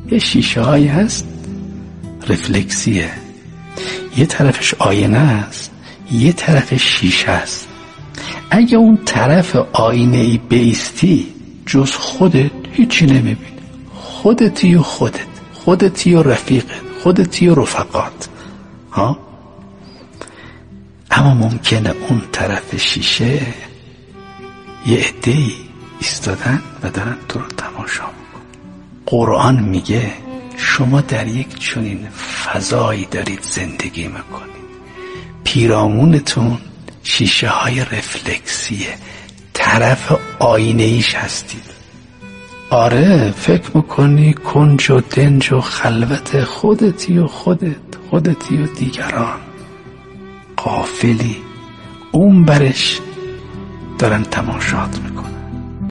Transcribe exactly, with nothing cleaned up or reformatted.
یه شیشه هایی هست رفلکسیه، یه طرفش آینه است، یه طرف شیشه است. اگه اون طرف آینه ای بیستی جز خودت هیچی نمیبینی. خودتی و خودت، خودتی و رفیقت، خودتی و رفقات ها. اما ممکنه اون طرف شیشه یه عده‌ای ایستادن و دارن تو رو تماشا میکنن. قرآن میگه شما در یک چنین فضایی دارید زندگی میکنید، پیرامونتون شیشه های رفلکسیه، طرف آینه ایش هستید. آره فکر میکنی کنج و دنج و خلوت خودتی و خودت، خودتی و دیگران، غافلی اون برش دارن تماشات میکنن.